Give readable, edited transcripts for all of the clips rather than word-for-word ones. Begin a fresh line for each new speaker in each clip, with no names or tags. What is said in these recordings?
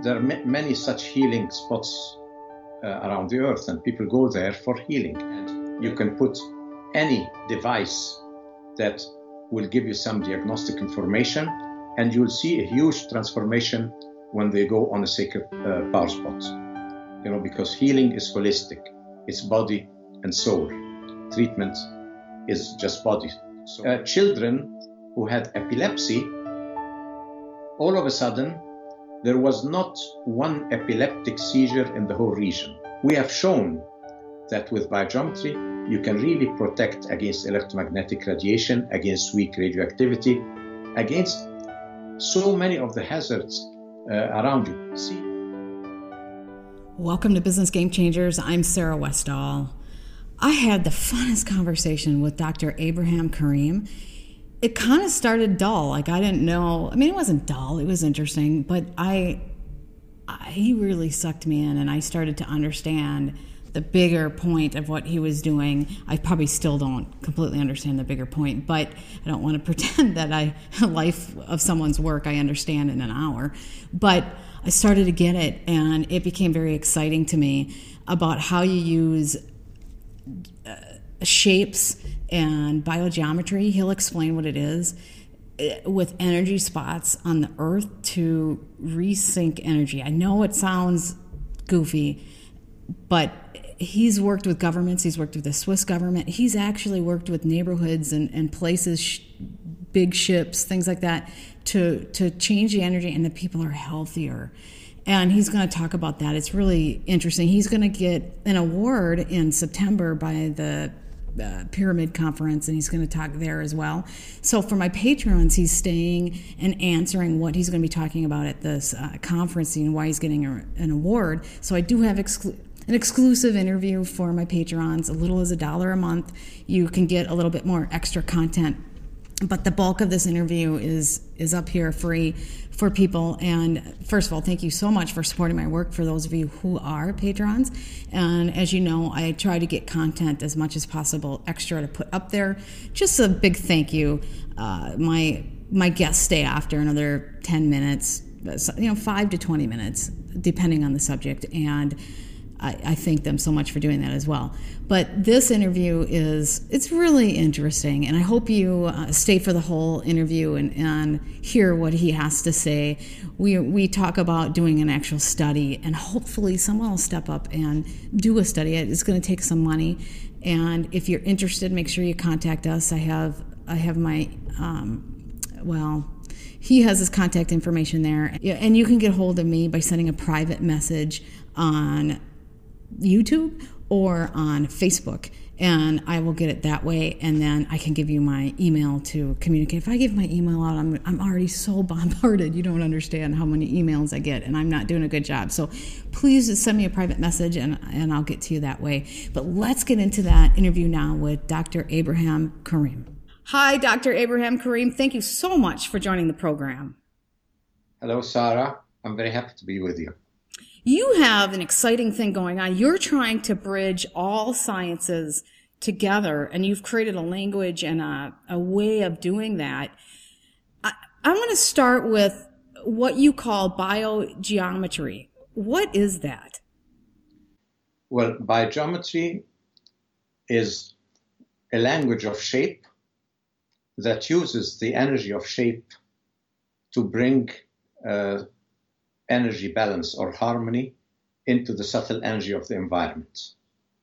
There are many such healing spots around the earth, and people go there for healing. And you can put any device that will give you some diagnostic information, and you'll see a huge transformation when they go on a sacred power spot. You know, because healing is holistic. It's body and soul. Treatment is just body. So, children who had epilepsy, all of a sudden, there was not one epileptic seizure in the whole region. We have shown that with biogeometry, you can really protect against electromagnetic radiation, against weak radioactivity, against so many of the hazards around you. See?
Welcome to Business Game Changers. I'm Sarah Westall. I had the funnest conversation with Dr. Abraham Karim. It kind of started dull. Like, I didn't know. I mean, it wasn't dull. It was interesting. But he really sucked me in, and I started to understand the bigger point of what he was doing. I probably still don't completely understand the bigger point, but I don't want to pretend that a life of someone's work I understand in an hour. But I started to get it, and it became very exciting to me about how you use shapes and biogeometry. He'll explain what it is with energy spots on the earth to resync energy. I know it sounds goofy, but he's worked with governments. He's worked with the Swiss government. He's actually worked with neighborhoods and places, big ships, things like that, to change the energy, and the people are healthier. And he's going to talk about that. It's really interesting. He's going to get an award in September by the Pyramid Conference, and he's going to talk there as well. So for my patrons, he's staying and answering what he's going to be talking about at this conference and why he's getting an award. So I do have an exclusive interview for my patrons, a little as $1 a month. You can get a little bit more extra content, but the bulk of this interview is up here free for people. And first of all, thank you so much for supporting my work, for those of you who are patrons. And as you know, I try to get content as much as possible extra to put up there. Just a big thank you. My guests stay after another 10 minutes, 5 to 20 minutes, depending on the subject. And I thank them so much for doing that as well. But this interview it's really interesting, and I hope you stay for the whole interview and hear what he has to say. We talk about doing an actual study, and hopefully someone will step up and do a study. It's going to take some money, and if you're interested, make sure you contact us. I have my he has his contact information there, and you can get hold of me by sending a private message on YouTube or on Facebook, and I will get it that way, and then I can give you my email to communicate. If I give my email out, I'm already so bombarded. You don't understand how many emails I get, and I'm not doing a good job. So please just send me a private message, and I'll get to you that way. But let's get into that interview now with Dr. Abraham Karim. Hi, Dr. Abraham Karim. Thank you so much for joining the program.
Hello, Sarah. I'm very happy to be with you.
You have an exciting thing going on. You're trying to bridge all sciences together, and you've created a language and a way of doing that. I'm going to start with what you call biogeometry. What is that?
Well, biogeometry is a language of shape that uses the energy of shape to bring energy balance or harmony into the subtle energy of the environment.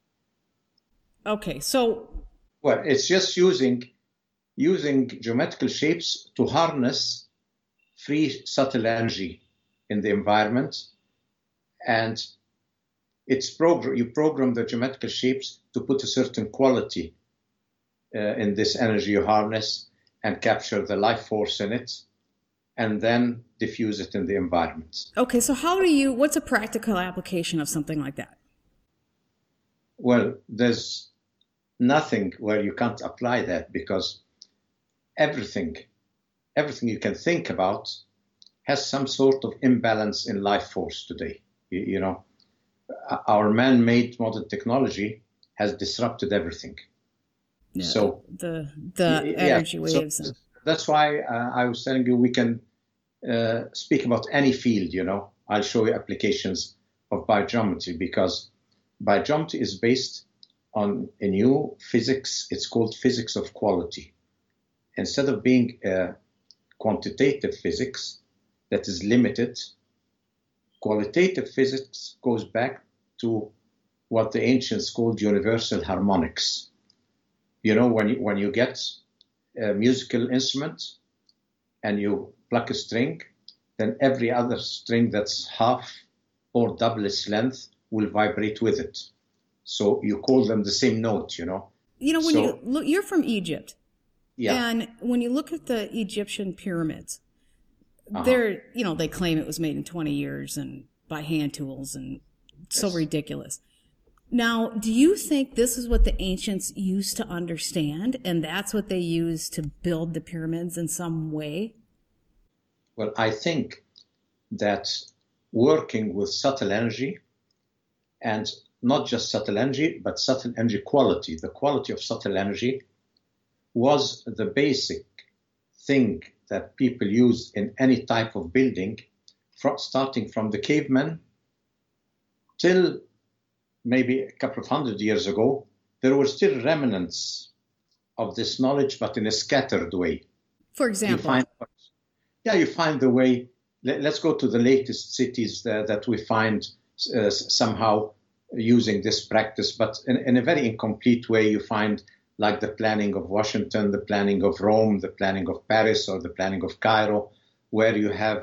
Okay, so...
Well, it's just using geometrical shapes to harness free subtle energy in the environment, and you program the geometrical shapes to put a certain quality in this energy you harness and capture the life force in it, and then diffuse it in the environment.
Okay, so what's a practical application of something like that?
Well, there's nothing where you can't apply that, because everything you can think about has some sort of imbalance in life force today. You know, our man-made modern technology has disrupted everything.
Yeah, so the energy waves.
So that's why I was telling you we can speak about any field, I'll show you applications of biogeometry, because biogeometry is based on a new physics. It's called physics of quality. Instead of being a quantitative physics that is limited, qualitative physics goes back to what the ancients called universal harmonics. You know, when you get a musical instrument and you pluck a string, then every other string that's half or double its length will vibrate with it. So you call them the same note, you know.
You know, when you look, you're from Egypt.
Yeah.
And when you look at the Egyptian pyramids, they're, you know, they claim it was made in 20 years and by hand tools and so ridiculous. Now, do you think this is what the ancients used to understand, and that's what they used to build the pyramids in some way?
Well, I think that working with subtle energy, and not just subtle energy, but subtle energy quality, the quality of subtle energy was the basic thing that people used in any type of building, starting from the cavemen till maybe a couple of 100 years ago. There were still remnants of this knowledge, but in a scattered way.
For example?
You find the way. Let's go to the latest cities that we find somehow using this practice, but in a very incomplete way. You find like the planning of Washington, the planning of Rome, the planning of Paris, or the planning of Cairo, where you have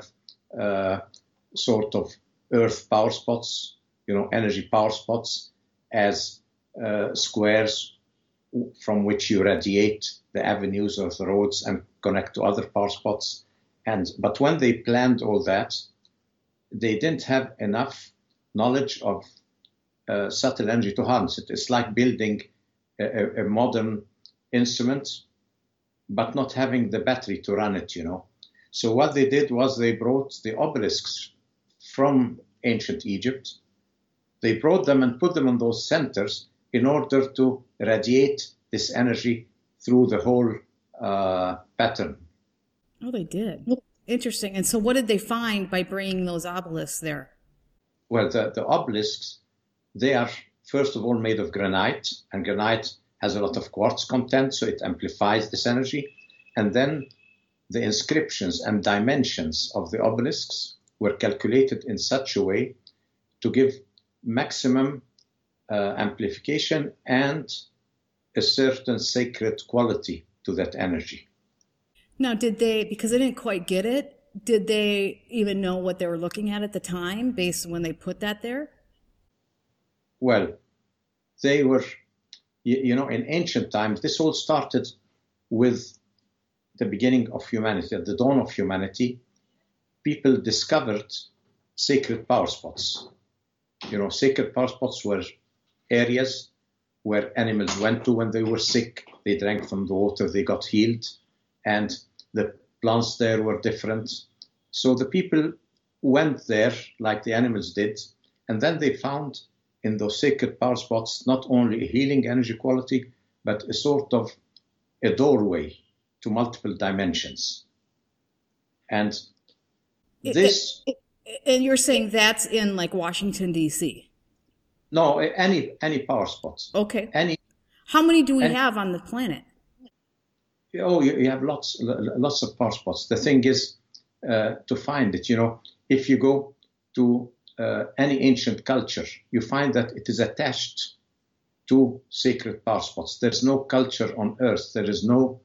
sort of earth power spots, you know, energy power spots as squares from which you radiate the avenues or the roads and connect to other power spots. But when they planned all that, they didn't have enough knowledge of subtle energy to harness it. It's like building a modern instrument, but not having the battery to run it, you know. So what they did was they brought the obelisks from ancient Egypt. They brought them and put them on those centers in order to radiate this energy through the whole pattern.
Oh, they did. Interesting. And so what did they find by bringing those obelisks there?
Well, the obelisks, they are first of all made of granite, and granite has a lot of quartz content, so it amplifies this energy. And then the inscriptions and dimensions of the obelisks were calculated in such a way to give maximum amplification and a certain sacred quality to that energy.
Now, did they, because I didn't quite get it, did they even know what they were looking at the time based on when they put that there?
Well, they were, you know, in ancient times, this all started with the beginning of humanity. At the dawn of humanity, people discovered sacred power spots. You know, sacred power spots were areas where animals went to when they were sick. They drank from the water, they got healed, and the plants there were different. So the people went there like the animals did, and then they found in those sacred power spots not only a healing energy quality, but a sort of a doorway to multiple dimensions. And this...
And you're saying that's in like Washington, D.C.?
No, any power spots.
Okay.
Any.
How many do we have on the planet?
Oh, you have lots of power spots. The thing is to find it. You know, if you go to any ancient culture, you find that it is attached to sacred power spots. There's no culture on earth. There is no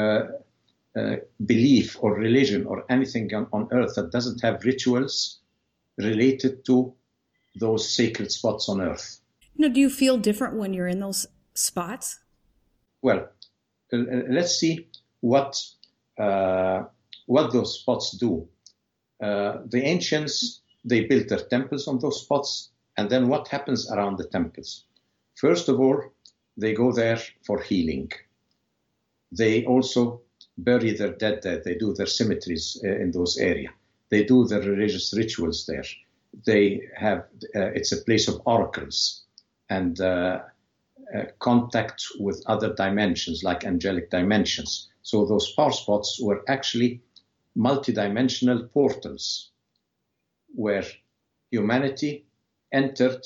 belief or religion or anything on earth that doesn't have rituals related to those sacred spots on earth.
Now, do you feel different when you're in those spots?
Well, let's see what those spots do. The ancients, they built their temples on those spots, and then what happens around the temples? First of all, they go there for healing. They also bury their dead there. They do their cemeteries in those areas. They do their religious rituals there. They have, it's a place of oracles and contact with other dimensions, like angelic dimensions. So those power spots were actually multidimensional portals where humanity entered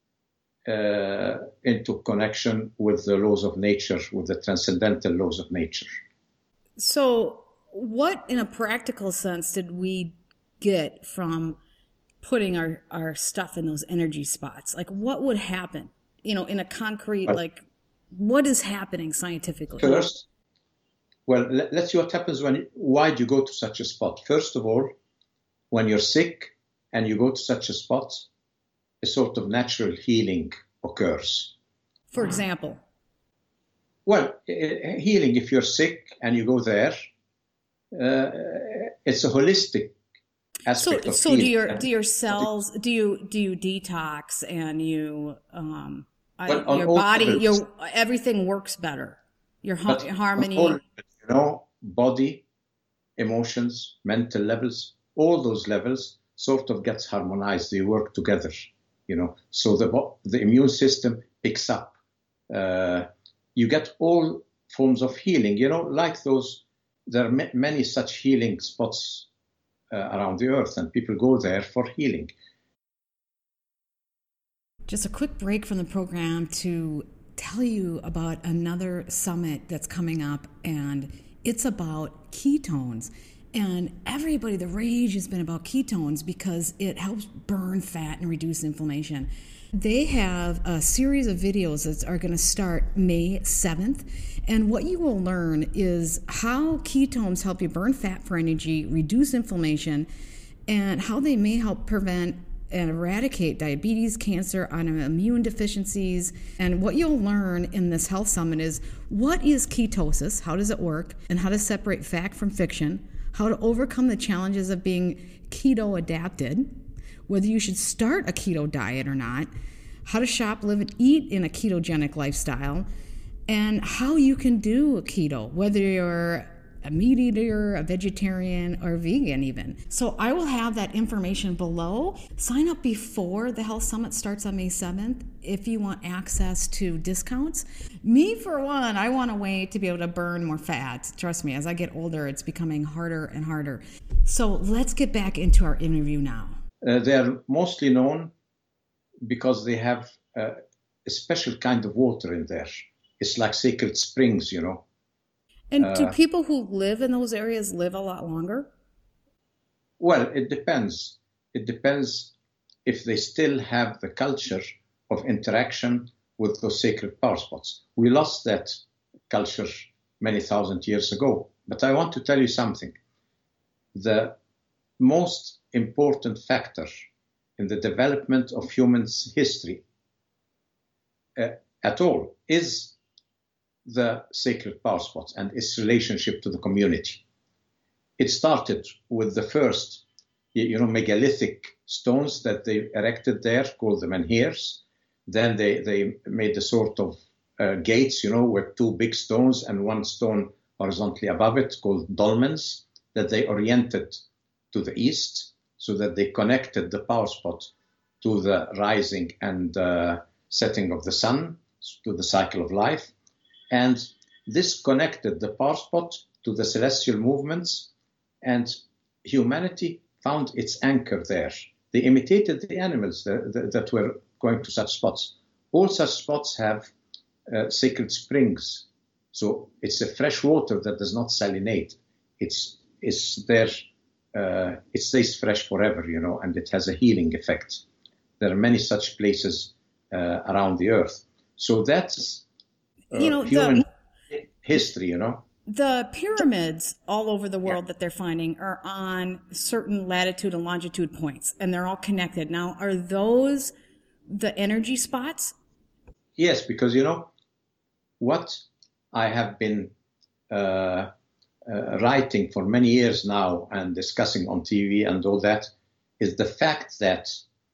into connection with the laws of nature, with the transcendental laws of nature.
So what, in a practical sense, did we get from putting our stuff in those energy spots? Like, what would happen, in a concrete, what is happening scientifically?
First, well, let's see what happens why do you go to such a spot? First of all, when you're sick and you go to such a spot, a sort of natural healing occurs.
For example?
Well, healing, if you're sick and you go there, it's a holistic aspect of healing.
So do your cells, do you detox and your body, everything works better? Your harmony.
Body, emotions, mental levels, all those levels sort of gets harmonized. They work together, so the immune system picks up. You get all forms of healing, like those. There are many such healing spots around the earth, and people go there for healing.
Just a quick break from the program to tell you about another summit that's coming up, and it's about ketones. And everybody, the rage has been about ketones because it helps burn fat and reduce inflammation. They have a series of videos that are going to start May 7th. And what you will learn is how ketones help you burn fat for energy, reduce inflammation, and how they may help prevent and eradicate diabetes, cancer, autoimmune deficiencies. And what you'll learn in this health summit is what is ketosis, how does it work, and how to separate fact from fiction, how to overcome the challenges of being keto adapted, whether you should start a keto diet or not, how to shop, live, and eat in a ketogenic lifestyle, and how you can do a keto, whether you're a meat eater, a vegetarian, or vegan even. So I will have that information below. Sign up before the Health Summit starts on May 7th if you want access to discounts. Me, for one, I want a way to be able to burn more fat. Trust me, as I get older, it's becoming harder and harder. So let's get back into our interview now.
They are mostly known because they have a special kind of water in there. It's like sacred springs,
And do people who live in those areas live a lot longer?
Well, it depends. It depends if they still have the culture of interaction with those sacred power spots. We lost that culture many thousand years ago. But I want to tell you something. The most important factor in the development of human history at all is the sacred power spots and its relationship to the community. It started with the first, megalithic stones that they erected there, called the menhirs. Then they made the sort of gates, with two big stones and one stone horizontally above it, called dolmens, that they oriented to the east so that they connected the power spot to the rising and setting of the sun, to the cycle of life. And this connected the power spot to the celestial movements, and humanity found its anchor there. They imitated the animals that were going to such spots. All such spots have sacred springs. So it's a fresh water that does not salinate. It's there. It stays fresh forever, and it has a healing effect. There are many such places around the earth. So that's human history,
The pyramids all over the world that they're finding are on certain latitude and longitude points, and they're all connected. Now, are those the energy spots?
Yes, because, what I have been writing for many years now and discussing on TV and all that is the fact that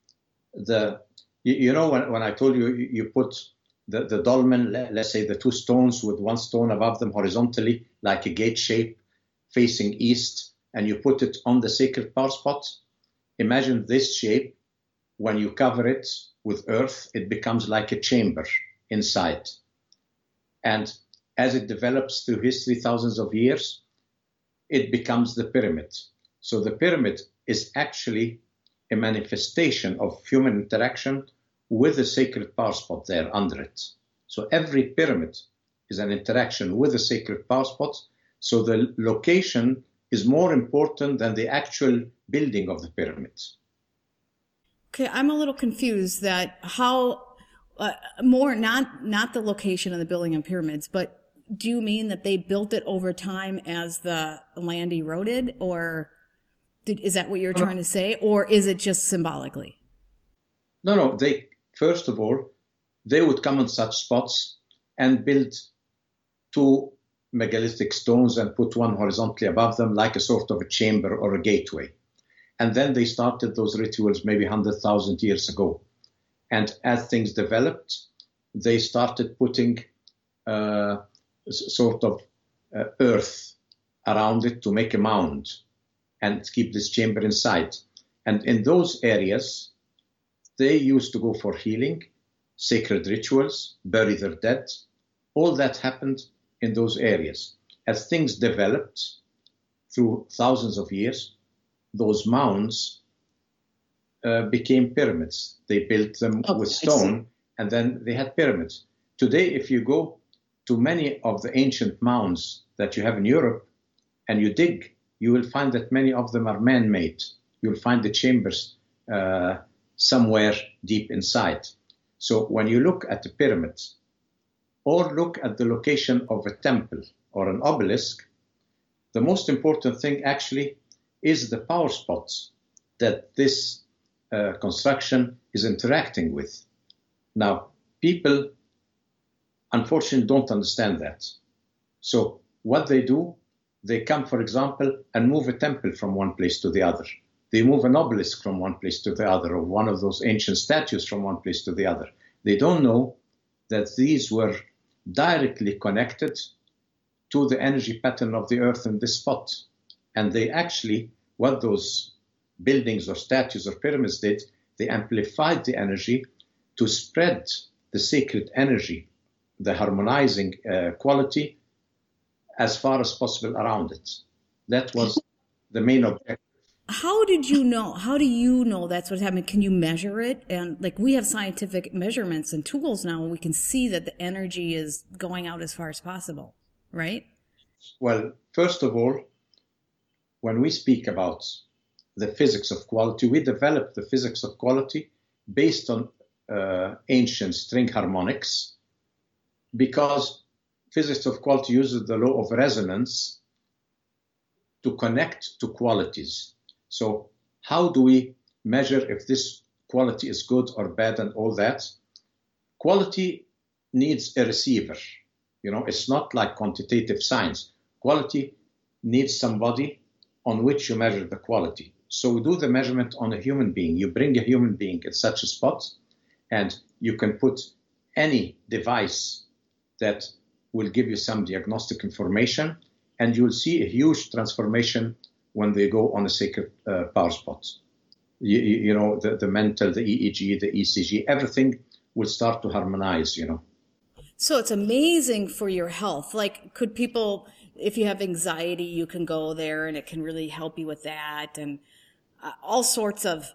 when I told you, you put the dolmen, let's say the two stones with one stone above them horizontally, like a gate shape facing east, and you put it on the sacred power spot. Imagine this shape. When you cover it with earth, it becomes like a chamber inside. And as it develops through history, thousands of years, it becomes the pyramid. So the pyramid is actually a manifestation of human interaction with a sacred power spot there under it. So every pyramid is an interaction with a sacred power spot. So the location is more important than the actual building of the pyramid.
Okay, I'm a little confused that how more not the location of the building of pyramids, but do you mean that they built it over time as the land eroded, or is that what you're trying to say, or is it just symbolically?
No. They first of all, they would come on such spots and build 2 megalithic stones and put one horizontally above them, like a sort of a chamber or a gateway. And then they started those rituals maybe 100,000 years ago. And as things developed, they started putting sort of earth around it to make a mound and keep this chamber inside. And in those areas, they used to go for healing, sacred rituals, bury their dead. All that happened in those areas. As things developed through thousands of years, those mounds became pyramids. They built them with stone, and then they had pyramids. Today, if you go to many of the ancient mounds that you have in Europe and you dig, you will find that many of them are man-made. You'll find the chambers somewhere deep inside. So when you look at the pyramids or look at the location of a temple or an obelisk, the most important thing actually is the power spots that this construction is interacting with. Now, people unfortunately don't understand that. So what they do, they come, for example, and move a temple from one place to the other. They move an obelisk from one place to the other, or one of those ancient statues from one place to the other. They don't know that these were directly connected to the energy pattern of the earth in this spot. And they actually, what those buildings or statues or pyramids did, they amplified the energy to spread the sacred energy, the harmonizing quality, as far as possible around it. That was the main objective.
How did you know? How do you know that's what's happening? Can you measure it? And like we have scientific measurements and tools now, and we can see that the energy is going out as far as possible, right?
Well, first of all, when we speak about the physics of quality, we developed the physics of quality based on ancient string harmonics, because physics of quality uses the law of resonance to connect to qualities. So how do we measure if this quality is good or bad and all that? Quality needs a receiver. It's not like quantitative science. Quality needs somebody on which you measure the quality. So we do the measurement on a human being. You bring a human being at such a spot, and you can put any device that will give you some diagnostic information, and you'll see a huge transformation when they go on a sacred power spot. The mental, the EEG, the ECG, everything will start to harmonize,
So it's amazing for your health. Like, could people, if you have anxiety, you can go there and it can really help you with that, and all sorts of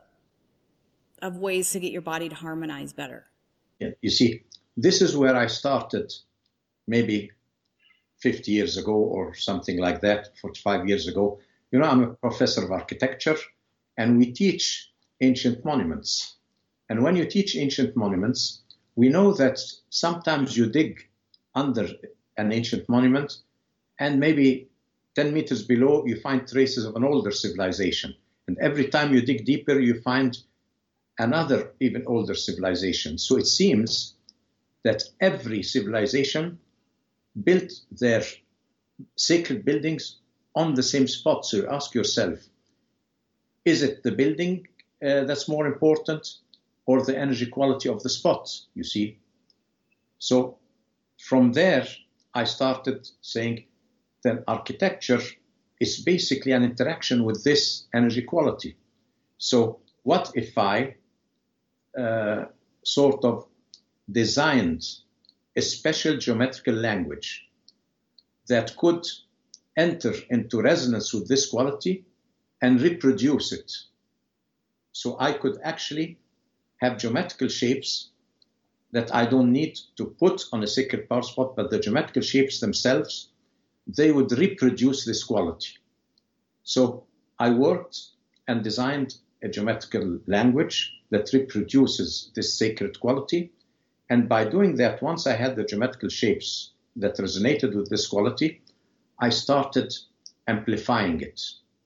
ways to get your body to harmonize better.
Yeah, you see, this is where I started maybe 50 years ago or something like that, 45 years ago. I'm a professor of architecture, and we teach ancient monuments. And when you teach ancient monuments, we know that sometimes you dig under an ancient monument, and maybe 10 meters below, you find traces of an older civilization. And every time you dig deeper, you find another even older civilization. So it seems that every civilization built their sacred buildings on the same spot. So you ask yourself, is it the building that's more important, or the energy quality of the spot, you see? So from there, I started saying that architecture is basically an interaction with this energy quality. So what if I sort of designed a special geometrical language that could enter into resonance with this quality and reproduce it? So I could actually have geometrical shapes that I don't need to put on a sacred power spot, but the geometrical shapes themselves, they would reproduce this quality. So I worked and designed a geometrical language that reproduces this sacred quality. And by doing that, once I had the geometrical shapes that resonated with this quality, I started amplifying it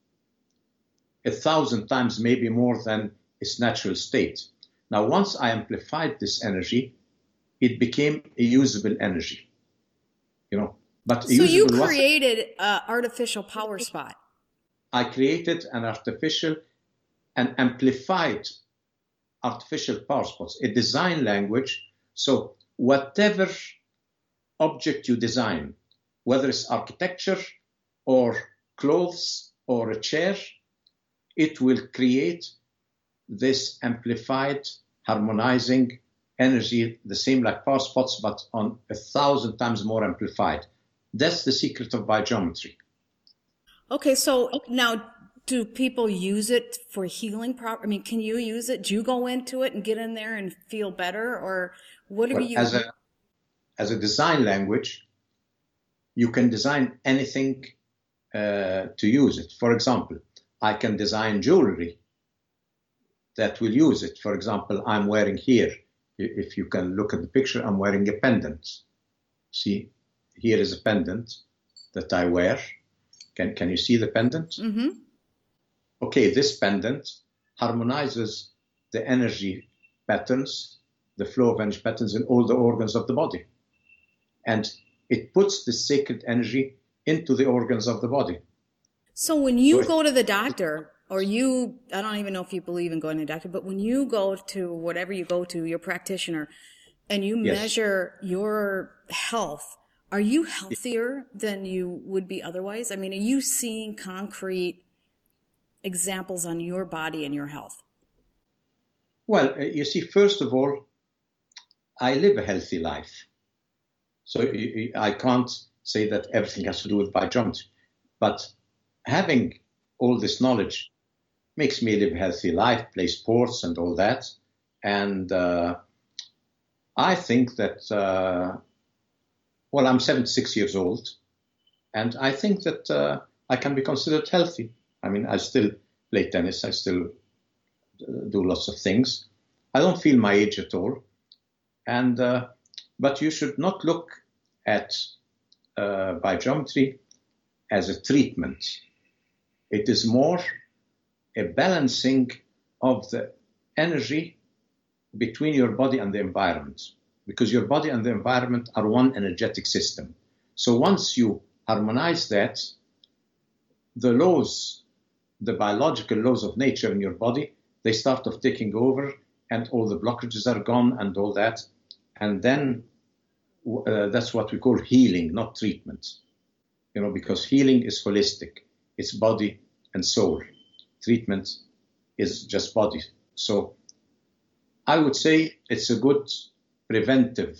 1,000 times, maybe more than its natural state. Now, once I amplified this energy, it became a usable energy, But
so you created an artificial power spot.
I created an artificial and amplified artificial power spots, a design language. So whatever object you design, whether it's architecture or clothes or a chair, it will create this amplified, harmonizing energy, the same like power spots, but on 1,000 times more amplified. That's the secret of biogeometry.
Okay, so now do people use it for healing? Can you use it? Do you go into it and get in there and feel better? Or what do you...
As a design language, you can design anything to use it. For example, I can design jewelry that will use it. For example, I'm wearing here, if you can look at the picture, I'm wearing a pendant. See, here is a pendant that I wear. Can you see the pendant?
Mm-hmm.
Okay, this pendant harmonizes the energy patterns, the flow of energy patterns in all the organs of the body. And it puts the sacred energy into the organs of the body.
So when you go to the doctor, or I don't even know if you believe in going to the doctor, but when you go to whatever you go to, your practitioner, and you measure your health, are you healthier than you would be otherwise? Are you seeing concrete examples on your body and your health?
Well, you see, first of all, I live a healthy life. So I can't say that everything has to do with biogeometry. But having all this knowledge makes me live a healthy life, play sports and all that. And I think that, I'm 76 years old. And I think that I can be considered healthy. I still play tennis. I still do lots of things. I don't feel my age at all. And but you should not look at biogeometry as a treatment. It is more a balancing of the energy between your body and the environment, because your body and the environment are one energetic system. So once you harmonize that, the laws, the biological laws of nature in your body, they start off taking over, and all the blockages are gone and all that. And then that's what we call healing, not treatment. Because healing is holistic. It's body and soul. Treatment is just body. So I would say it's a good preventive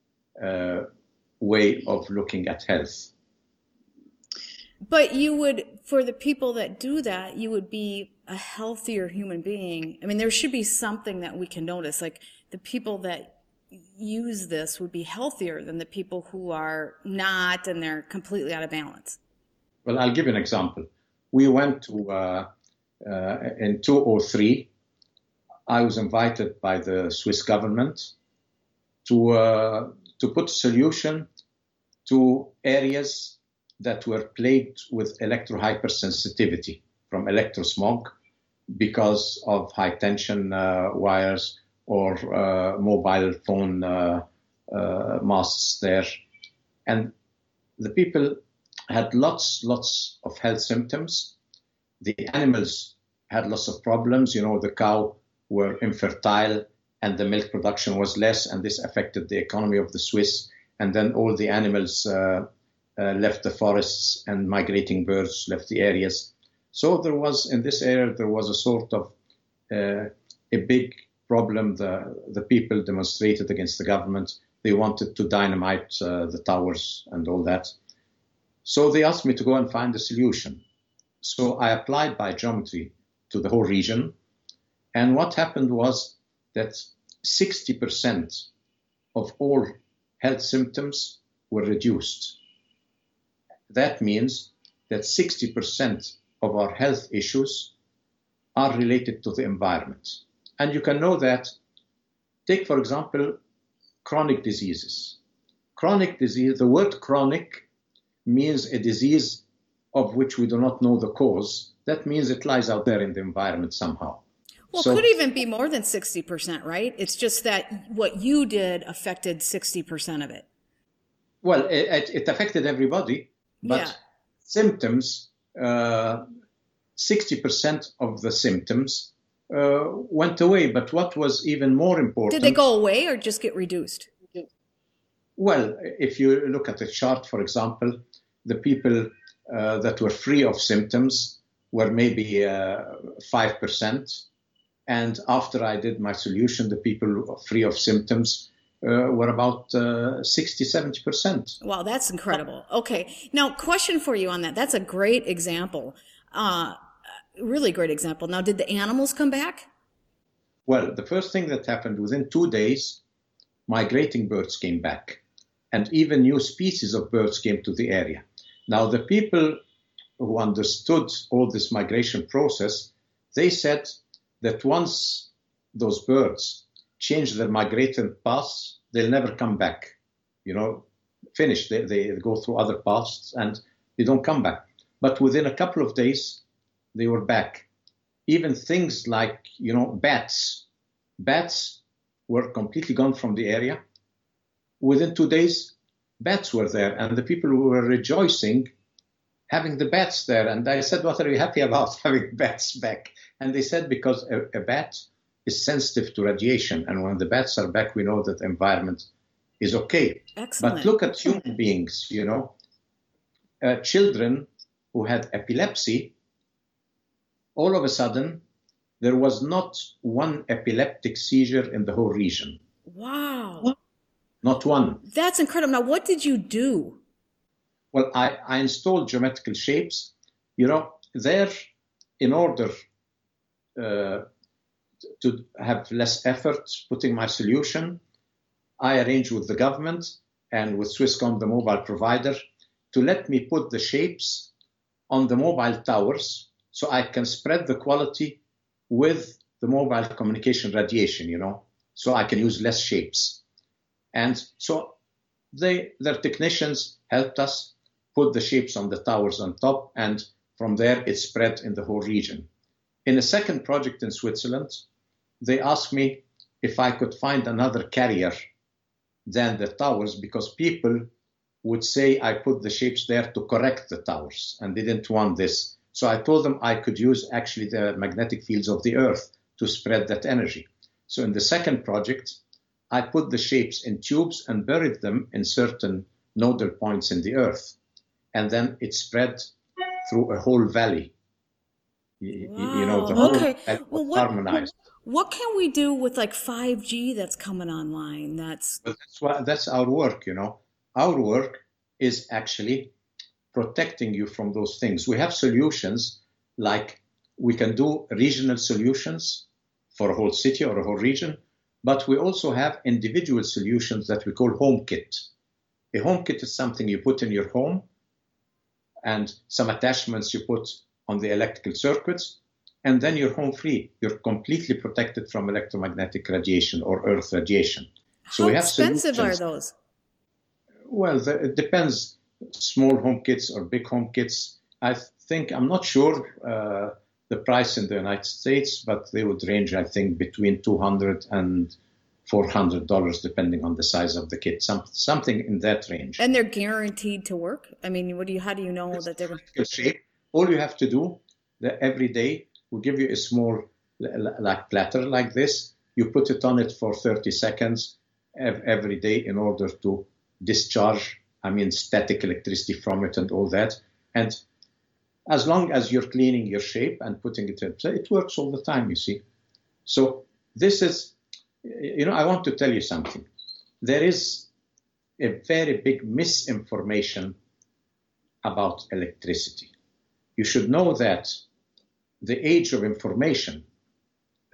way of looking at health.
But you would, for the people that do that, you would be a healthier human being. There should be something that we can notice. Like the people that use this would be healthier than the people who are not, and they're completely out of balance.
Well, I'll give you an example. We went to, in 2003, I was invited by the Swiss government to put a solution to areas that were plagued with electro-hypersensitivity from electrosmog because of high-tension wires or mobile phone masts there. And the people had lots of health symptoms. The animals had lots of problems. The cow were infertile and the milk production was less, and this affected the economy of the Swiss. And then all the animals left the forests, and migrating birds left the areas. So there was, in this area, there was a sort of a big problem. The people demonstrated against the government. They wanted to dynamite the towers and all that. So they asked me to go and find a solution. So I applied biogeometry to the whole region, And what happened was that 60% of all health symptoms were reduced. That means that 60% of our health issues are related to the environment. And you can know that. Take, for example, chronic diseases. Chronic disease, the word chronic means a disease of which we do not know the cause. That means it lies out there in the environment somehow.
Well, it could even be more than 60%, right? It's just that what you did affected 60% of it.
Well, it affected everybody, but symptoms, 60% of the symptoms went away. But what was even more important...
Did they go away or just get reduced?
Well, if you look at the chart, for example, the people that were free of symptoms were maybe 5%. And after I did my solution, the people free of symptoms were about 60-70%.
Wow, that's incredible. Okay, now question for you on that. That's a great example, really great example. Now, did the animals come back?
Well, the first thing that happened, within 2 days, migrating birds came back, and even new species of birds came to the area. Now, the people who understood all this migration process, they said that once those birds change their migratory paths, they'll never come back. Finished. They go through other paths and they don't come back. But within a couple of days, they were back. Even things like, bats. Bats were completely gone from the area. Within 2 days, bats were there, and the people were rejoicing having the bats there. And I said, what are you happy about having bats back? And they said, because a bat is sensitive to radiation. And when the bats are back, we know that the environment is okay.
Excellent.
But look at human beings, children who had epilepsy, all of a sudden, there was not one epileptic seizure in the whole region.
Wow.
Not one.
That's incredible. Now, what did you do?
Well, I installed geometrical shapes. There, in order to have less effort putting my solution, I arranged with the government and with Swisscom, the mobile provider, to let me put the shapes on the mobile towers so I can spread the quality with the mobile communication radiation, so I can use less shapes. And so their technicians helped us put the shapes on the towers on top, and from there it spread in the whole region. In a second project in Switzerland, they asked me if I could find another carrier than the towers, because people would say I put the shapes there to correct the towers, and they didn't want this. So I told them I could use actually the magnetic fields of the Earth to spread that energy. So in the second project, I put the shapes in tubes and buried them in certain nodal points in the Earth. And then it spread through a whole valley.
Wow.
The whole valley was harmonized.
What can we do with like 5G that's coming online?
That's our work, Our work is actually protecting you from those things. We have solutions like we can do regional solutions for a whole city or a whole region, but we also have individual solutions that we call HomeKit. A HomeKit is something you put in your home and some attachments you put on the electrical circuits, and then you're home free. You're completely protected from electromagnetic radiation or earth radiation.
How expensive are those?
Well, it depends. Small home kits or big home kits. I'm not sure the price in the United States, but they would range, I think, between $200 and $400, depending on the size of the kit. Something in that range.
And they're guaranteed to work? I mean, how do you know that they're...
Shape. All you have to do every day, we'll give you a small platter like this. You put it on it for 30 seconds every day in order to discharge, static electricity from it and all that. And as long as you're cleaning your shape and putting it in, it works all the time, you see. So this is, I want to tell you something. There is a very big misinformation about electricity. You should know that the age of information,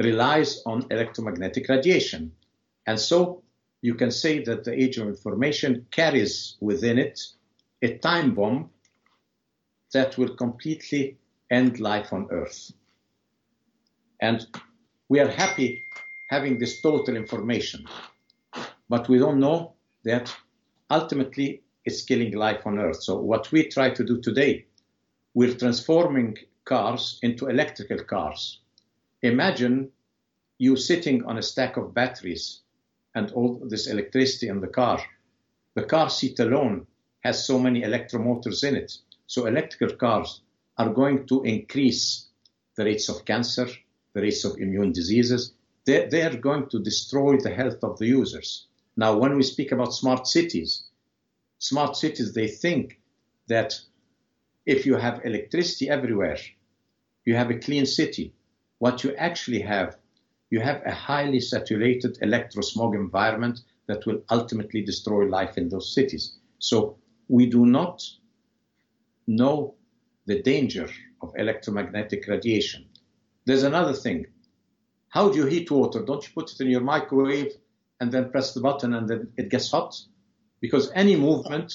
relies on electromagnetic radiation. And so you can say that the age of information carries within it a time bomb that will completely end life on Earth. And we are happy having this total information, but we don't know that ultimately it's killing life on Earth. So what we try to do today, we're transforming cars into electrical cars. Imagine you sitting on a stack of batteries and all this electricity in the car. The car seat alone has so many electromotors in it. So electrical cars are going to increase the rates of cancer, the rates of immune diseases. They are going to destroy the health of the users. Now, when we speak about smart cities, they think that if you have electricity everywhere, you have a clean city. What you actually have, you have a highly saturated electrosmog environment that will ultimately destroy life in those cities. So we do not know the danger of electromagnetic radiation. There's another thing. How do you heat water? Don't you put it in your microwave and then press the button and then it gets hot? Because any movement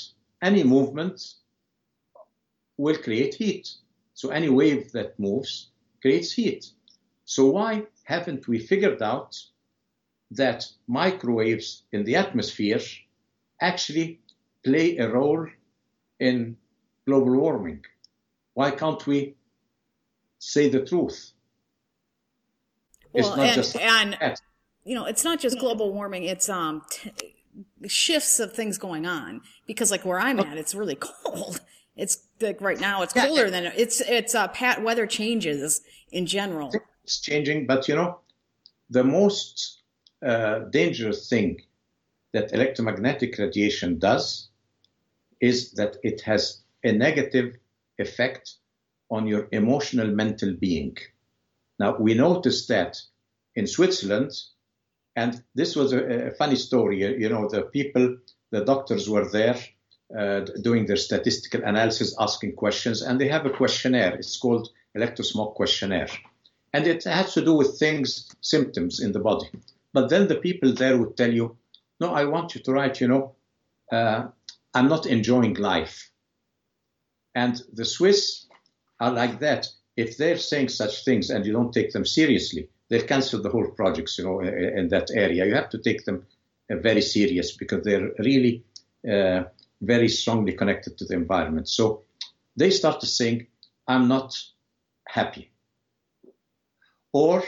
will create heat. So any wave that moves creates heat. So why haven't we figured out that microwaves in the atmosphere actually play a role in global warming? Why can't we say the truth?
Well, it's not just global warming. It's shifts of things going on. Because like where I'm at, it's really cold. It's like right now it's colder than it's weather changes in general.
It's changing, but the most dangerous thing that electromagnetic radiation does is that it has a negative effect on your emotional mental being. Now, we noticed that in Switzerland, and this was a funny story. The doctors were there doing their statistical analysis, asking questions, and they have a questionnaire. It's called electrosmog questionnaire. And it has to do with symptoms in the body. But then the people there would tell you, no, I want you to write, I'm not enjoying life. And the Swiss are like that. If they're saying such things and you don't take them seriously, they'll cancel the whole projects, in that area. You have to take them very serious because they're really very strongly connected to the environment. So they started saying, I'm not happy. Or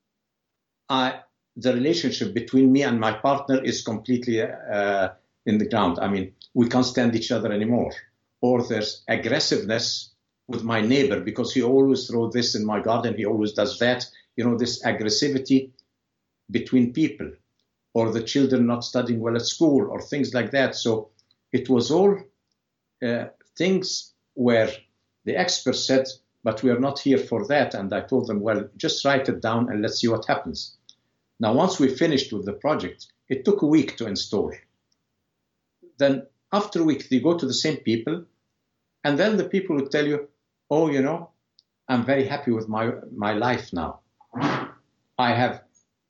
the relationship between me and my partner is completely in the ground. I mean, we can't stand each other anymore. Or there's aggressiveness with my neighbor because he always throws this in my garden. He always does that. This aggressivity between people, or the children not studying well at school, or things like that. So it was all things where the experts said, but we are not here for that. And I told them, well, just write it down and let's see what happens. Now, once we finished with the project, it took a week to install. Then after a week, they go to the same people, and then the people would tell you, oh, I'm very happy with my life now. I have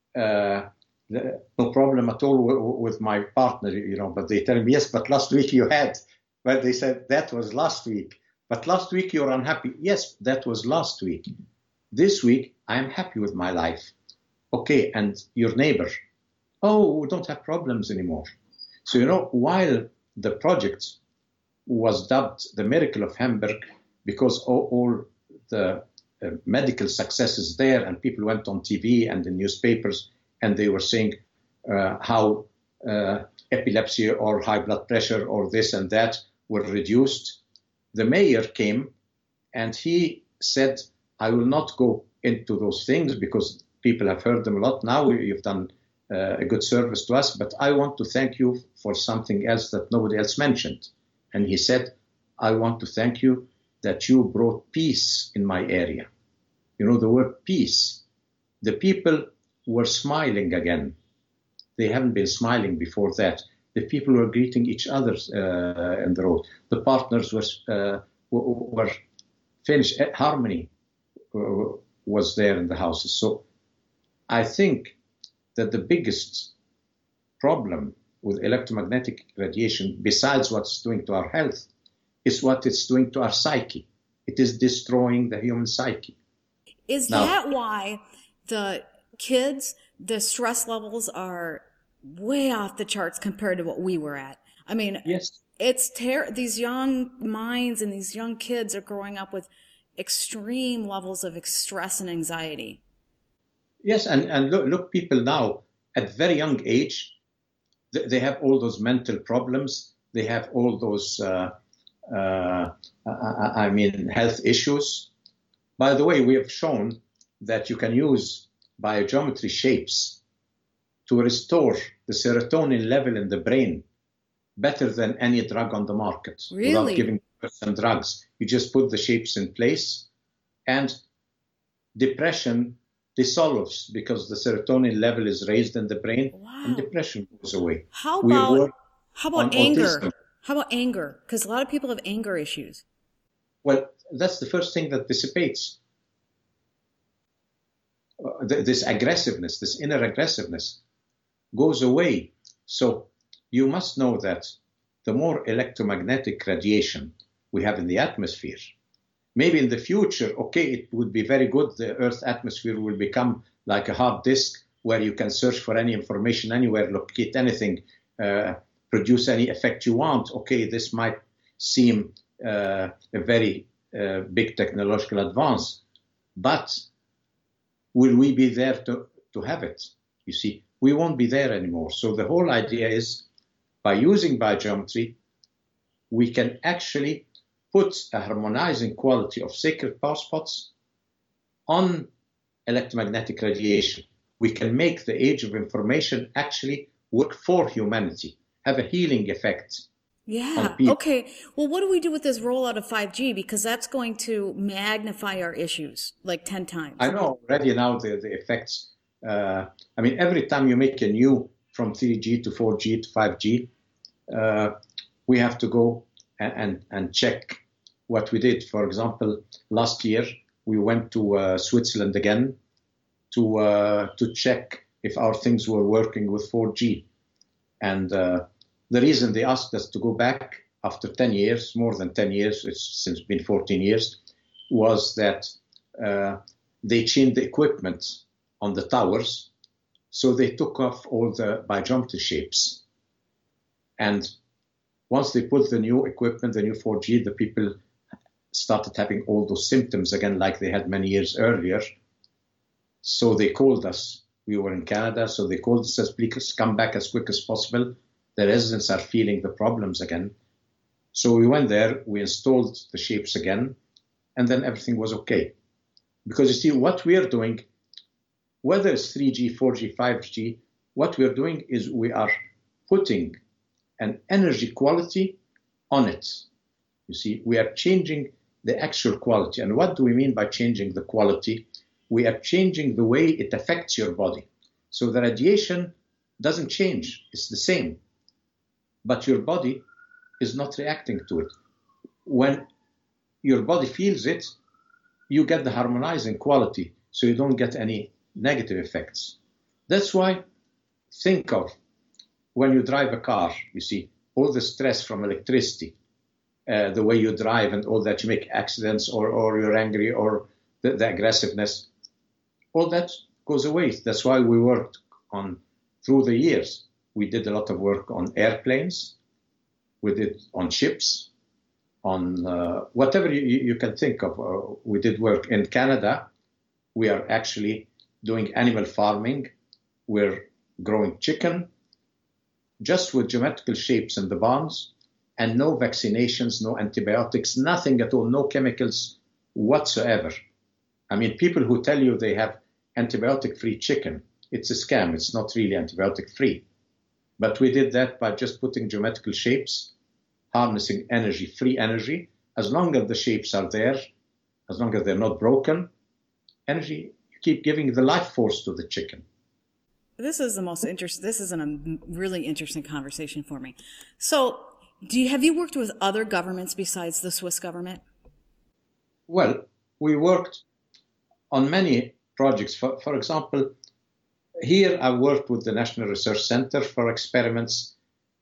no problem at all with my partner, but they tell me, yes, but last week you had. Well, they said that was last week. But last week you're unhappy. Yes, that was last week. This week I am happy with my life. Okay, and your neighbor? Oh, we don't have problems anymore. So, while the project was dubbed the Miracle of Hamburg, because all the medical successes there, and people went on TV and in newspapers, and they were saying how epilepsy or high blood pressure or this and that were reduced. The mayor came and he said, I will not go into those things because people have heard them a lot. Now you've done a good service to us, but I want to thank you for something else that nobody else mentioned. And he said, I want to thank you that you brought peace in my area. The word peace. The people were smiling again. They haven't been smiling before that. The people were greeting each other in the road. The partners were finished. Harmony was there in the houses. So I think that the biggest problem with electromagnetic radiation, besides what it's doing to our health, is what it's doing to our psyche. It is destroying the human psyche.
Is that why the kids, the stress levels are way off the charts compared to what we were at? I mean,
yes,
it's these young minds and these young kids are growing up with extreme levels of stress and anxiety.
Yes, and look, people now at very young age, they have all those mental problems. They have all those, health issues. By the way, we have shown that you can use biogeometry shapes to restore the serotonin level in the brain better than any drug on the market.
Really?
Without giving the person drugs. You just put the shapes in place and depression dissolves because the serotonin level is raised in the brain.
Wow.
And depression goes away.
How about anger?
Autism.
How about anger? Because a lot of people have anger issues.
Well, that's the first thing that dissipates. This aggressiveness, this inner aggressiveness goes away. So you must know that the more electromagnetic radiation we have in the atmosphere, maybe in the future, okay, it would be very good. The Earth's atmosphere will become like a hard disk where you can search for any information anywhere, locate anything, produce any effect you want. Okay, this might seem a very big technological advance, but will we be there to have it? You see, we won't be there anymore. So the whole idea is, by using biogeometry, we can actually put a harmonizing quality of sacred power spots on electromagnetic radiation. We can make the age of information actually work for humanity, have a healing effect.
Yeah. Okay. Well, what do we do with this rollout of 5G? Because that's going to magnify our issues like 10 times.
I know already now the effects. Every time you make a new from 3G to 4G to 5G, we have to go and check what we did. For example, last year we went to Switzerland again to check if our things were working with 4G. And the reason they asked us to go back after 10 years, more than 10 years, it's since been 14 years, was that they changed the equipment on the towers. So they took off all the biogeometry shapes. And once they put the new equipment, the new 4G, the people started having all those symptoms again like they had many years earlier. So they called us. We were in Canada, so they called us, says, please come back as quick as possible. The residents are feeling the problems again. So we went there, we installed the shapes again, and then everything was okay. Because you see, what we are doing, whether it's 3G, 4G, 5G, what we are doing is we are putting an energy quality on it. You see, we are changing the actual quality. And what do we mean by changing the quality? We are changing the way it affects your body. So the radiation doesn't change, it's the same. But your body is not reacting to it. When your body feels it, you get the harmonizing quality, so you don't get any negative effects. That's why, think of when you drive a car, you see, all the stress from electricity, the way you drive and all that, you make accidents or you're angry or the aggressiveness, all that goes away. That's why we worked on, through the years, we did a lot of work on airplanes, we did on ships, on whatever you can think of. We did work in Canada. We are actually doing animal farming. We're growing chicken just with geometrical shapes in the barns and no vaccinations, no antibiotics, nothing at all, no chemicals whatsoever. I mean, people who tell you they have antibiotic-free chicken, it's a scam. It's not really antibiotic-free. But we did that by just putting geometrical shapes, harnessing energy, free energy. As long as the shapes are there, as long as they're not broken, energy, you keep giving the life force to the chicken.
This is the most interesting. This is a really interesting conversation for me. So, have you worked with other governments besides the Swiss government?
Well, we worked on many projects. For example, Here I worked with the National Research Center for experiments.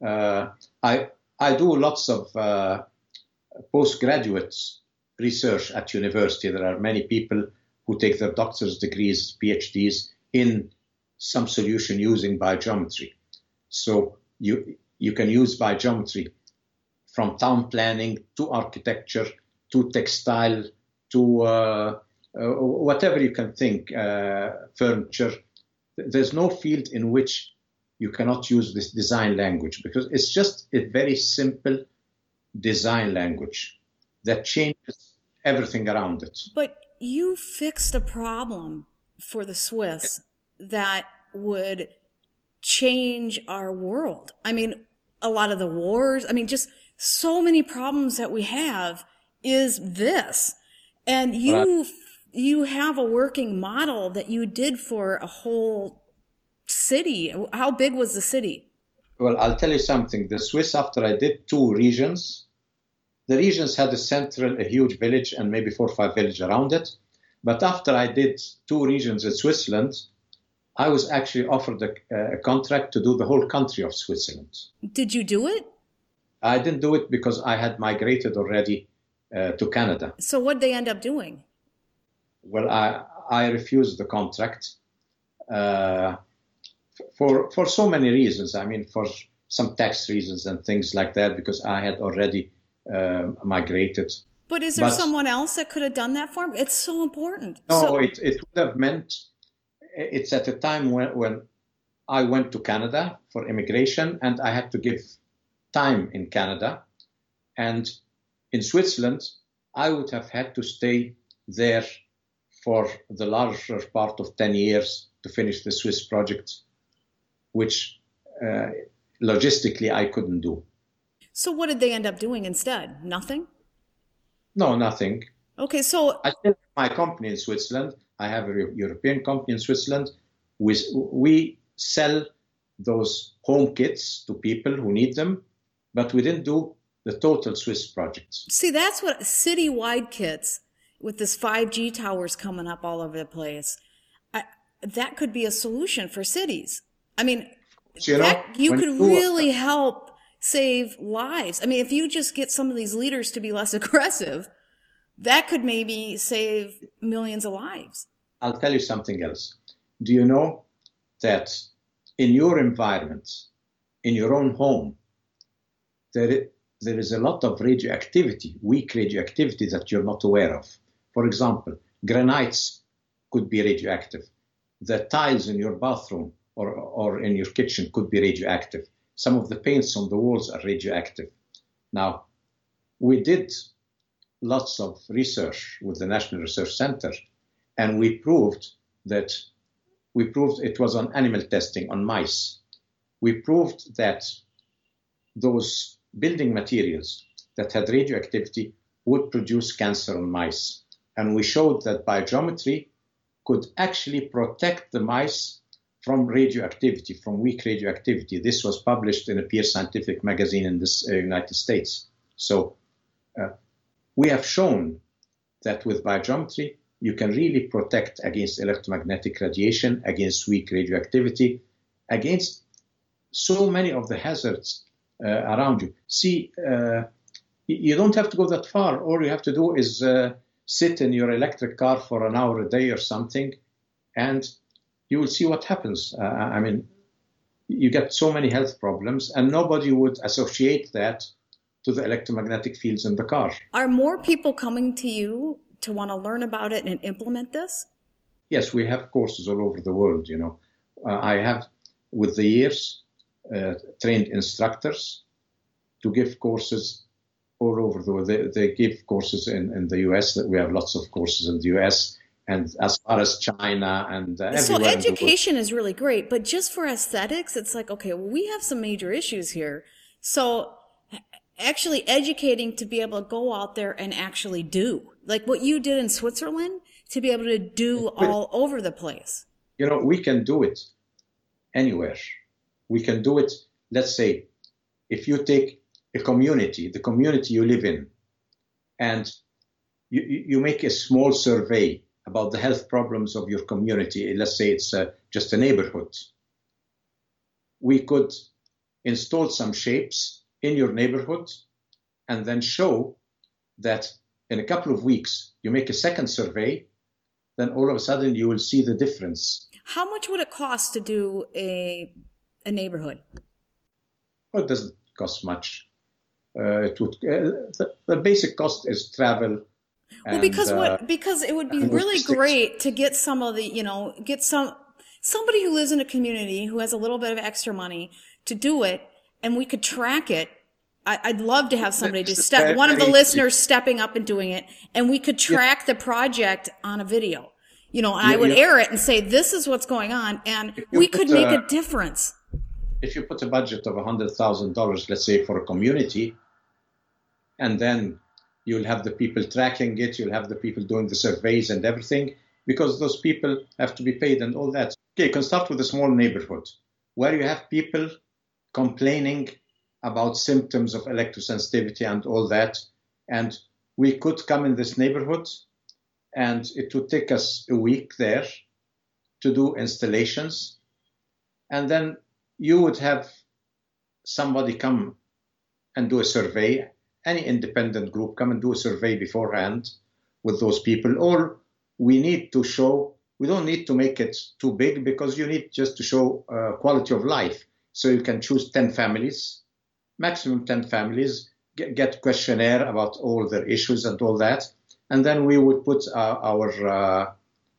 I do lots of postgraduate research at university. There are many people who take their doctor's degrees, PhDs, in some solution using biogeometry. So you can use biogeometry from town planning to architecture to textile to whatever you can think, furniture. There's no field in which you cannot use this design language because it's just a very simple design language that changes everything around it.
But you fixed a problem for the Swiss that would change our world. I mean, a lot of the wars, I mean, just so many problems that we have is this. And you have a working model that you did for a whole city. How big was the city?
Well, I'll tell you something. The Swiss, after I did 2 regions, the regions had a huge village and maybe 4 or 5 villages around it. But after I did 2 regions in Switzerland, I was actually offered a contract to do the whole country of Switzerland.
Did you do it?
I didn't do it because I had migrated already to Canada.
So what did they end up doing?
Well, I refused the contract for so many reasons. I mean, for some tax reasons and things like that, because I had already migrated.
But is there someone else that could have done that for me? It's so important.
No, it would have meant, it's at a time when I went to Canada for immigration and I had to give time in Canada. And in Switzerland, I would have had to stay there for the larger part of 10 years to finish the Swiss project, which logistically I couldn't do.
So what did they end up doing instead? Nothing?
No, nothing.
Okay, so
I still have my company in Switzerland. I have a European company in Switzerland. We sell those home kits to people who need them, but we didn't do the total Swiss projects.
See, that's what citywide kits with this 5G towers coming up all over the place. That could be a solution for cities. I mean, you could really help save lives. I mean, if you just get some of these leaders to be less aggressive, that could maybe save millions of lives.
I'll tell you something else. Do you know that in your environment, in your own home, there is a lot of radioactivity, weak radioactivity that you're not aware of? For example, granites could be radioactive. The tiles in your bathroom or in your kitchen could be radioactive. Some of the paints on the walls are radioactive. Now, we did lots of research with the National Research Center, and we proved it was on animal testing on mice. We proved that those building materials that had radioactivity would produce cancer on mice. And we showed that biogeometry could actually protect the mice from radioactivity, from weak radioactivity. This was published in a peer scientific magazine in the United States. So we have shown that with biogeometry, you can really protect against electromagnetic radiation, against weak radioactivity, against so many of the hazards around you. See, you don't have to go that far. All you have to do is sit in your electric car for an hour a day or something, and you will see what happens. I mean, you get so many health problems, and nobody would associate that to the electromagnetic fields in the car.
Are more people coming to you to want to learn about it and implement this?
Yes, we have courses all over the world, you know. I have, with the years, trained instructors to give courses all over the world. They give courses in the U.S. That we have lots of courses in the U.S. and as far as China and everywhere.
So education is really great, but just for aesthetics, it's like, okay, well, we have some major issues here. So actually educating to be able to go out there and actually do, like what you did in Switzerland, to be able to do all over the place.
You know, we can do it anywhere. We can do it, let's say, if you take a community, the community you live in, and you make a small survey about the health problems of your community, let's say it's just a neighborhood, we could install some shapes in your neighborhood and then show that in a couple of weeks you make a second survey, then all of a sudden you will see the difference.
How much would it cost to do a neighborhood?
Well, it doesn't cost much. The basic cost is travel.
Well, because it would be really great to get some of the, somebody who lives in a community who has a little bit of extra money to do it, and we could track it. I'd love to have somebody one of the listeners stepping up and doing it, and we could track the project on a video. I would air it and say, this is what's going on, and we could make a difference.
If you put a budget of $100,000, let's say, for a community, and then you'll have the people tracking it, you'll have the people doing the surveys and everything, because those people have to be paid and all that. Okay, you can start with a small neighborhood where you have people complaining about symptoms of electrosensitivity and all that. And we could come in this neighborhood, and it would take us a week there to do installations. And then you would have somebody come and do a survey, any independent group come and do a survey beforehand with those people. Or we need to show, we don't need to make it too big, because you need just to show quality of life. So you can choose 10 families, maximum 10 families, get questionnaire about all their issues and all that. And then we would put our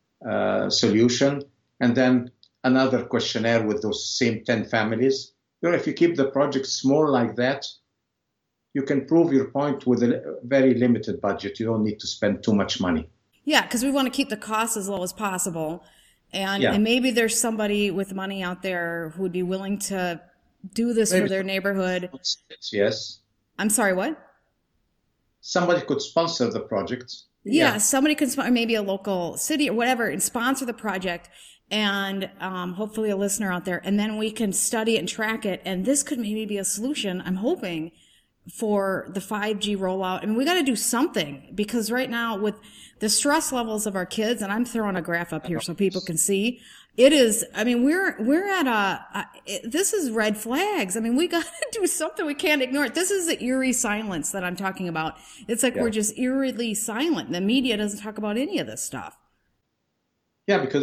solution, and then another questionnaire with those same 10 families. If you keep the project small like that, you can prove your point with a very limited budget. You don't need to spend too much money.
Yeah, because we want to keep the costs as low as possible. And maybe there's somebody with money out there who would be willing to do this for their neighborhood.
Yes.
I'm sorry, what?
Somebody could sponsor the project.
Yeah, somebody could sponsor, maybe a local city or whatever, and sponsor the project. And hopefully a listener out there. And then we can study it and track it. And this could maybe be a solution, I'm hoping, for the 5G rollout. I mean, we got to do something, because right now with the stress levels of our kids, and I'm throwing a graph up here so people can see, it is, I mean, we're at this is red flags. I mean, we got to do something. We can't ignore it. This is the eerie silence that I'm talking about. It's like we're just eerily silent. The media doesn't talk about any of this stuff.
Yeah, because,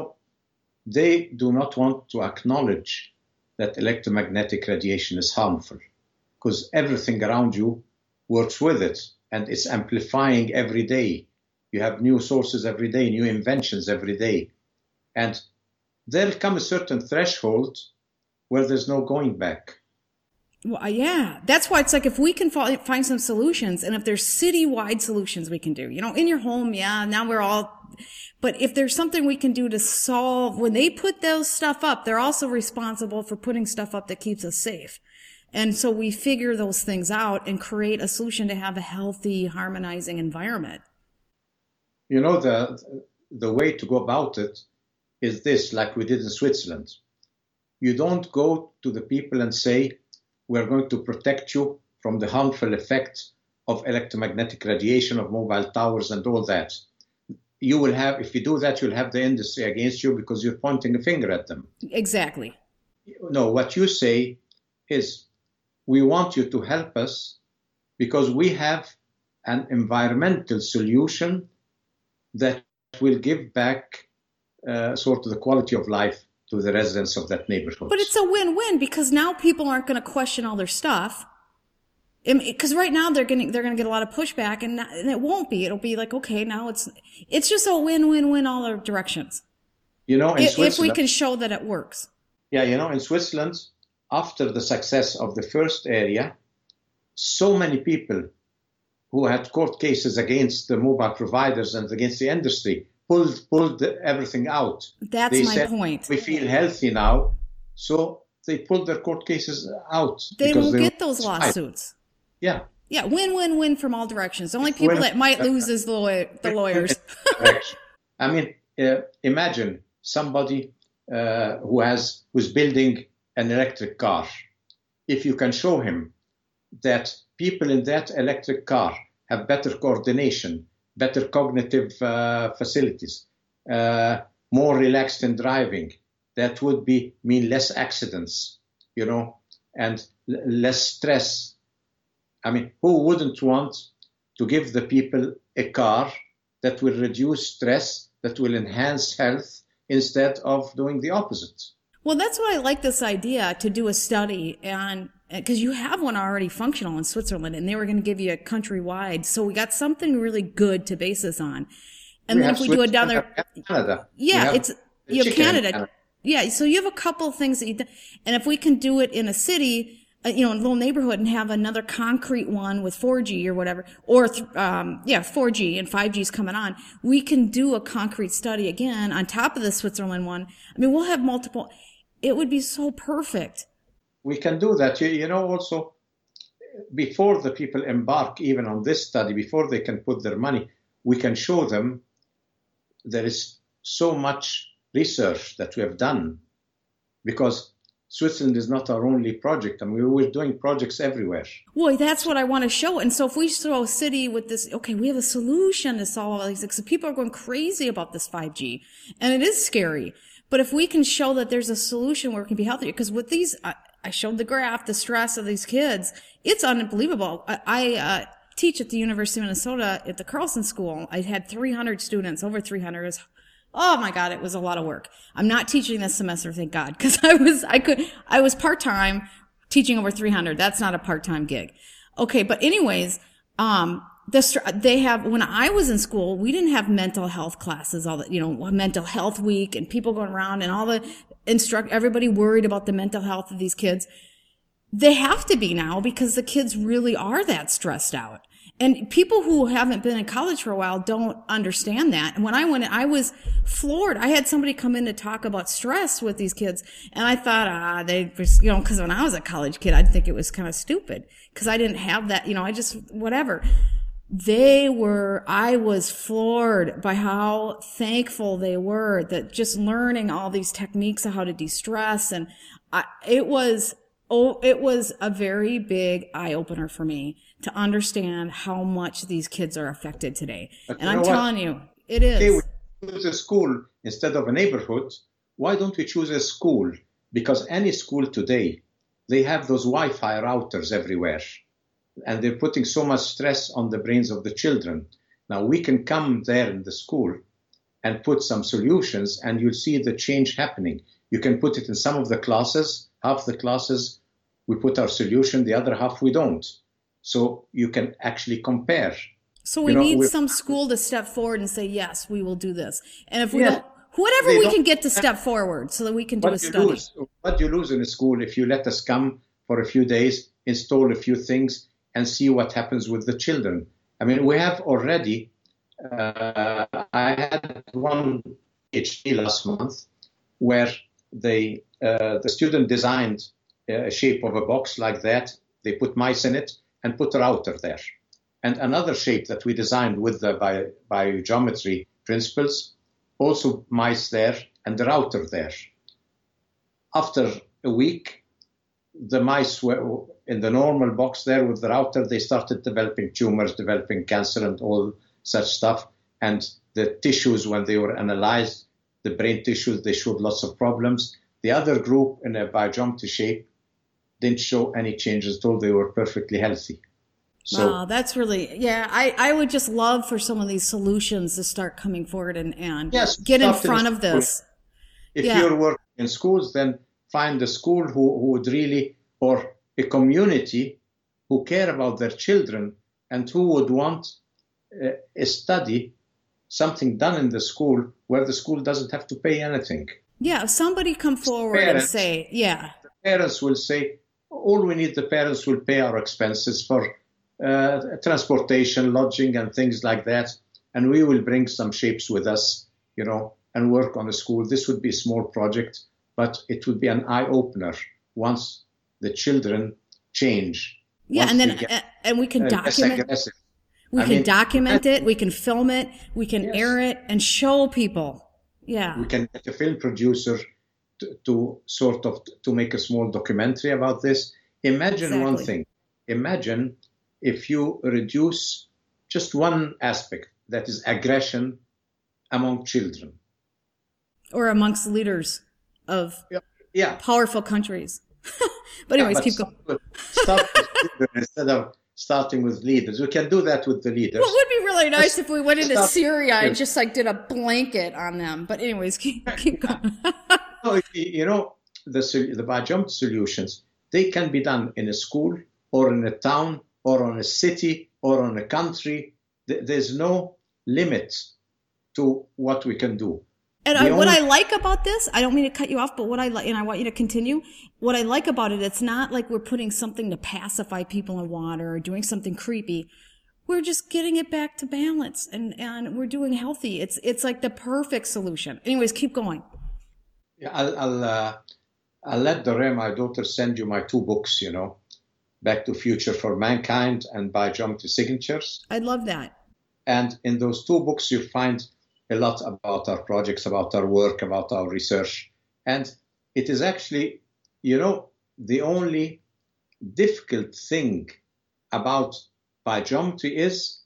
they do not want to acknowledge that electromagnetic radiation is harmful, because everything around you works with it, and it's amplifying every day. You have new sources every day, new inventions every day. And there'll come a certain threshold where there's no going back.
Well, yeah, that's why it's like, if we can find some solutions, and if there's citywide solutions we can do, in your home, now we're all, but if there's something we can do to solve, when they put those stuff up, they're also responsible for putting stuff up that keeps us safe. And so we figure those things out and create a solution to have a healthy, harmonizing environment.
The way to go about it is this, like we did in Switzerland. You don't go to the people and say, we're going to protect you from the harmful effect of electromagnetic radiation, of mobile towers and all that. You will have, if you do that, you'll have the industry against you, because you're pointing a finger at them.
Exactly.
No, what you say is, we want you to help us because we have an environmental solution that will give back sort of the quality of life to the residents of that neighborhood.
But it's a win-win, because now people aren't going to question all their stuff. Because right now they're going to get a lot of pushback, and it won't be. It'll be like, okay, now it's just a win-win-win all our directions.
In Switzerland,
if we can show that it works.
Yeah, in Switzerland, after the success of the first area, so many people who had court cases against the mobile providers and against the industry pulled everything out.
They my
said,
point.
We feel healthy now, so they pulled their court cases out.
They won't get those lawsuits.
Yeah.
Yeah, win-win-win from all directions. The only people that might lose is the lawyers.
I mean, imagine somebody who's building an electric car. If you can show him that people in that electric car have better coordination, better cognitive facilities, more relaxed in driving. That would mean less accidents, and less stress. I mean, who wouldn't want to give the people a car that will reduce stress, that will enhance health, instead of doing the opposite?
Well, that's why I like this idea to do a study, and because you have one already functional in Switzerland, and they were going to give you a countrywide. So we got something really good to base this on. And then if we do it down there,
Canada.
Yeah, you have Canada. Yeah, so you have a couple of things that and if we can do it in a city, in a little neighborhood, and have another concrete one with 4G or whatever, or 4G and 5G is coming on, we can do a concrete study again on top of the Switzerland one. I mean, we'll have multiple. It would be so perfect.
We can do that. Also, before the people embark even on this study, before they can put their money, we can show them there is so much research that we have done, because Switzerland is not our only project. I mean, we're doing projects everywhere.
Well, that's what I want to show. And so if we throw a city with this, okay, we have a solution to solve all these things. So people are going crazy about this 5G, and it is scary. But if we can show that there's a solution where it can be healthier, because with these, I showed the graph, the stress of these kids, it's unbelievable. I teach at the University of Minnesota at the Carlson School. I had 300 students, over 300. Oh my God, it was a lot of work. I'm not teaching this semester, thank God, because I was part-time teaching over 300. That's not a part-time gig. Okay, but anyways, they have, when I was in school, we didn't have mental health classes, all that, mental health week and people going around and all the everybody worried about the mental health of these kids. They have to be now, because the kids really are that stressed out. And people who haven't been in college for a while don't understand that. And when I went in, I was floored. I had somebody come in to talk about stress with these kids. And I thought, they just, because when I was a college kid, I'd think it was kind of stupid, because I didn't have that, I just, whatever. I was floored by how thankful they were, that just learning all these techniques of how to de-stress. And it was a very big eye-opener for me to understand how much these kids are affected today.
But
and I'm telling you, it is.
Okay, we choose a school instead of a neighborhood. Why don't we choose a school? Because any school today, they have those Wi-Fi routers everywhere, and they're putting so much stress on the brains of the children. Now, we can come there in the school and put some solutions, and you'll see the change happening. You can put it in some of the classes. Half the classes, we put our solution, the other half we don't. So you can actually compare.
So we need some school to step forward and say, yes, we will do this. And if we don't, whatever we can get to step forward so that we can do a study.
What do you lose in a school if you let us come for a few days, install a few things, and see what happens with the children? I mean, we have already, I had one PhD last month where the student designed a shape of a box like that. They put mice in it and put a router there. And another shape that we designed with the biogeometry principles, also mice there and the router there. After a week, the mice were in the normal box there with the router. They started developing tumors, developing cancer and all such stuff. And the tissues, when they were analyzed, the brain tissues, they showed lots of problems. The other group in a biogeometry shape didn't show any changes at all. They were perfectly healthy. So,
wow, that's really, I would just love for some of these solutions to start coming forward and get in front of this.
If you're working in schools, then find a school who would really, or a community who care about their children and who would want a study, something done in the school where the school doesn't have to pay anything.
Yeah, if somebody come forward and say,
The parents will say, all we need, the parents will pay our expenses for transportation, lodging, and things like that. And we will bring some shapes with us, and work on a school. This would be a small project, but it would be an eye-opener once the children change.
Yeah, and then and we can document. We can document it. We can film it. We can air it and show people. Yeah,
we can get a film producer to make a small documentary about this. Imagine one thing. Imagine if you reduce just one aspect, that is aggression among children.
Or amongst leaders of powerful countries. But anyways, keep going.
Start with children instead of starting with leaders. We can do that with the leaders.
Well, it would be really nice if we went into Syria and just like did a blanket on them. But anyways, keep going.
The BioGeometry solutions, they can be done in a school or in a town or on a city or on a country. There's no limit to what we can do.
And what I like about this, I don't mean to cut you off, but what I like, and I want you to continue, what I like about it, it's not like we're putting something to pacify people in water or doing something creepy. We're just getting it back to balance and we're doing healthy. It's like the perfect solution. Anyways, keep going.
Yeah, I'll let Doreen, my daughter, send you my 2 books, Back to Future for Mankind and BioGeometry Signatures.
I'd love that.
And in those 2 books, you'll find a lot about our projects, about our work, about our research. And it is actually, the only difficult thing about biogeometry is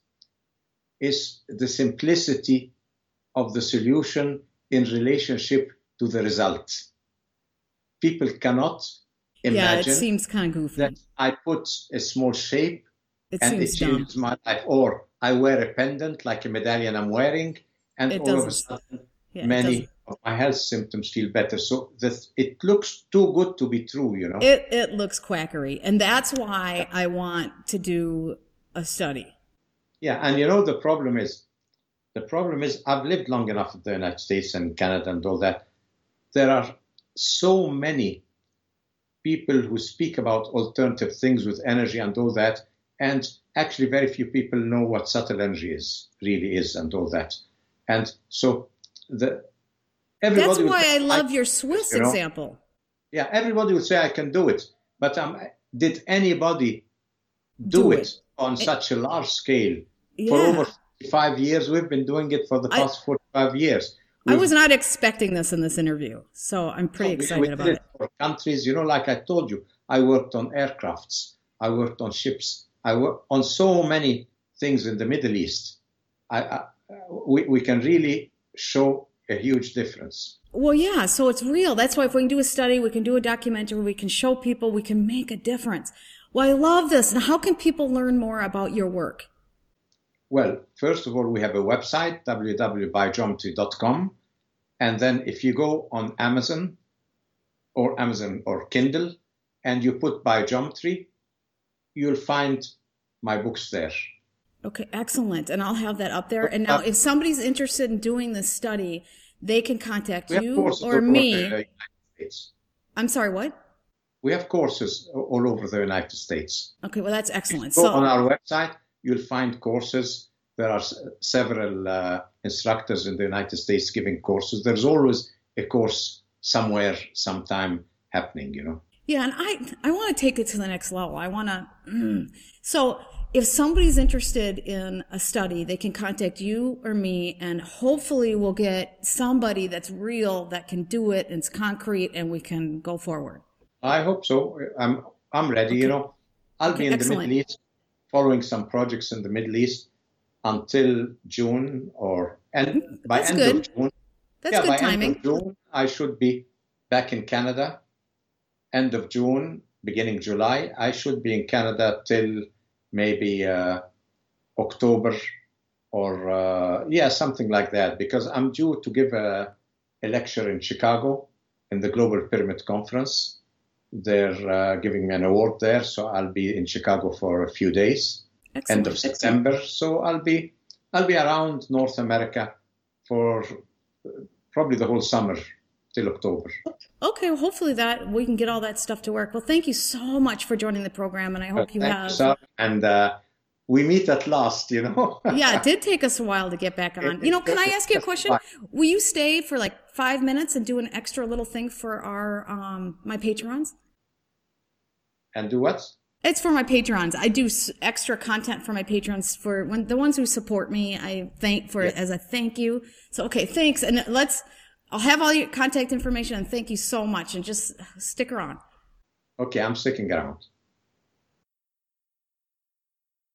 the simplicity of the solution in relationship to the result. People cannot imagine
it seems kind of goofy.
that I put a small shape and it
dumb.
changes my life. Or I wear a pendant like a medallion I'm wearing, and all of a sudden many of my health symptoms feel better. So it looks too good to be true,
It looks quackery. And that's why I want to do a study.
Yeah, and the problem is I've lived long enough in the United States and Canada and all that. There are so many people who speak about alternative things with energy and all that, and actually very few people know what subtle energy really is and all that. And so everybody.
That's why I love your Swiss example.
Yeah, everybody would say I can do it, but did anybody do it on such a large scale for over 45 years? We've been doing it for the past 45 years.
I was not expecting this in this interview, so I'm pretty excited about it.
For countries, like I told you, I worked on aircrafts, I worked on ships, I worked on so many things in the Middle East. We can really show a huge difference.
Well, yeah, so it's real. That's why if we can do a study, we can do a documentary, we can show people, we can make a difference. Well, I love this. And how can people learn more about your work?
Well, first of all, we have a website, www.biogeometry.com. And then if you go on Amazon or Kindle and you put biogeometry, you'll find my books there.
Okay, excellent. And I'll have that up there. And now if somebody's interested in doing this study, they can contact you or me. I'm sorry, what?
We have courses all over the United States.
Okay, well, that's excellent.
So on our website, you'll find courses. There are several instructors in the United States giving courses. There's always a course somewhere, sometime happening,
Yeah, and I want to take it to the next level. I want to. So if somebody's interested in a study, they can contact you or me, and hopefully we'll get somebody that's real that can do it and it's concrete, and we can go forward.
I hope so. I'm ready.
Okay.
I'll be in the Middle East, following some projects in the Middle East until June by end of June.
That's good timing.
End of June, I should be back in Canada. End of June, beginning July, I should be in Canada till maybe October or something like that, because I'm due to give a lecture in Chicago in the Global Pyramid Conference. They're giving me an award there, so I'll be in Chicago for a few days.
Excellent.
End of September. So I'll be around North America for probably the whole summer till October.
Okay, well, hopefully that we can get all that stuff to work. Well, thank you so much for joining the program, and I hope you have.
You, and we meet at last,
Yeah, it did take us a while to get back on. Can I ask you a question? Will you stay for like 5 minutes and do an extra little thing for our my patrons?
And do what?
It's for my patrons. I do extra content for my patrons for the ones who support me. I thank for it as a thank you. So okay, thanks, and I'll have all your contact information, and thank you so much, and just stick around.
Okay, I'm sticking around.